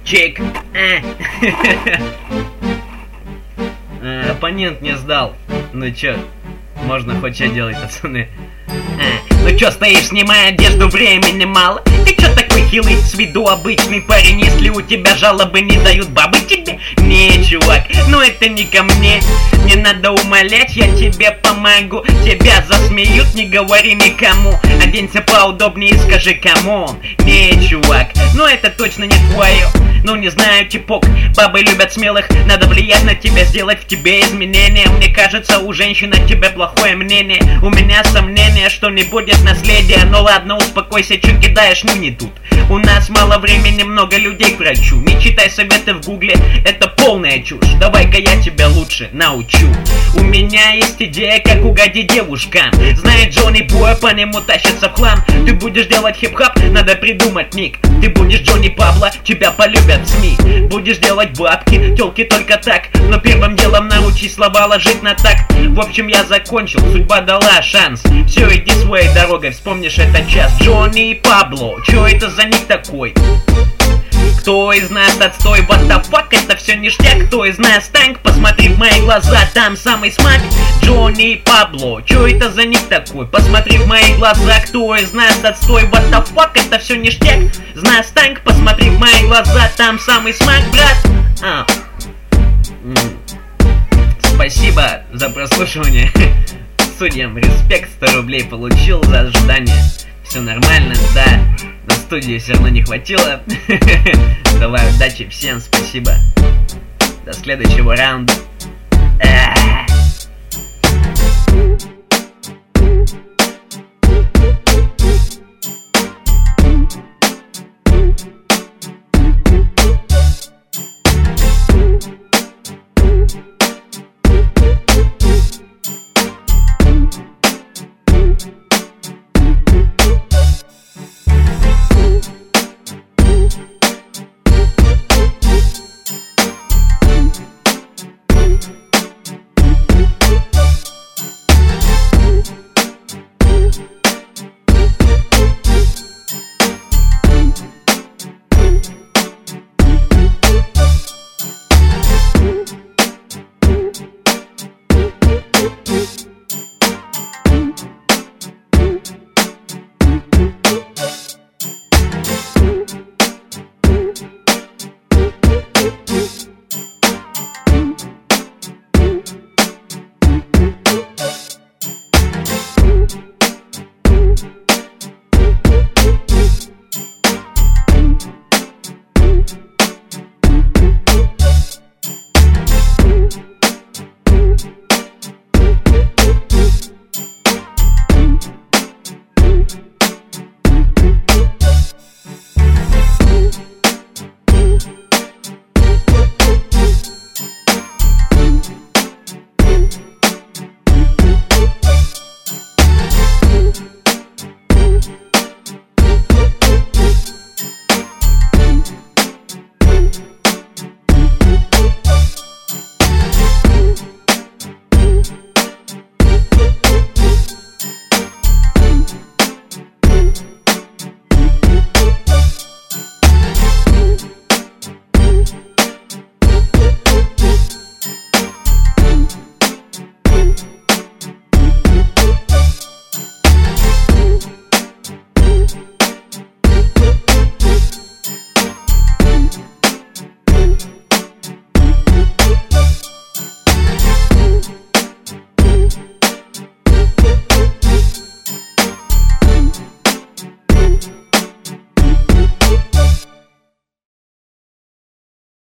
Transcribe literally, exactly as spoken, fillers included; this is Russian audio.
Чик. Оппонент не сдал. Ну чё, можно хоть что делать, пацаны. Ну чё стоишь, снимай одежду, времени мало. Ты чё такой хилый, с виду обычный парень? Если у тебя жалобы не дают бабы тебе? Не, чувак, ну это не ко мне. Не надо умолять, я тебе помогу. Тебя засмеют, не говори никому. Оденься поудобнее и скажи, камон. Не, чувак, ну это точно не твое. Ну не знаю, типок, бабы любят смелых. Надо влиять на тебя, сделать в тебе изменения. Мне кажется, у женщин о тебе плохое мнение. У меня сомнения, что не будет наследия. Ну ладно, успокойся, чё кидаешь, ну не тут. У нас мало времени, много людей к врачу. Не читай советы в гугле, это полная чушь. Давай-ка я тебя лучше научу. У меня есть идея, как угодить девушкам. Знает Джонни Бой, по нему тащится в хлам. Ты будешь делать хип-хоп, надо придумать ник. Ты будешь Джонни Пабло, тебя полюбят СМИ. Будешь делать бабки, тёлки только так. Но первым делом научись слова ложить на такт. В общем, я закончил, судьба дала шанс. Все, иди своей дорогой, вспомнишь этот час. Джонни Пабло, чё это за ник такой? Кто из нас отстой, what the fuck, это все ништяк. Кто из нас танк, посмотри в мои глаза, там самый смак. Джонни Пабло, чё это за ник такой? Посмотри в мои глаза, кто из нас отстой, what the fuck, это все ништяк. Знас танк, посмотри в мои глаза, там самый смак, брат. А. Спасибо за прослушивание. Судьям респект, сто рублей получил за ожидание. Все нормально, да. На студии все равно не хватило. Давай, удачи всем, спасибо. До следующего раунда.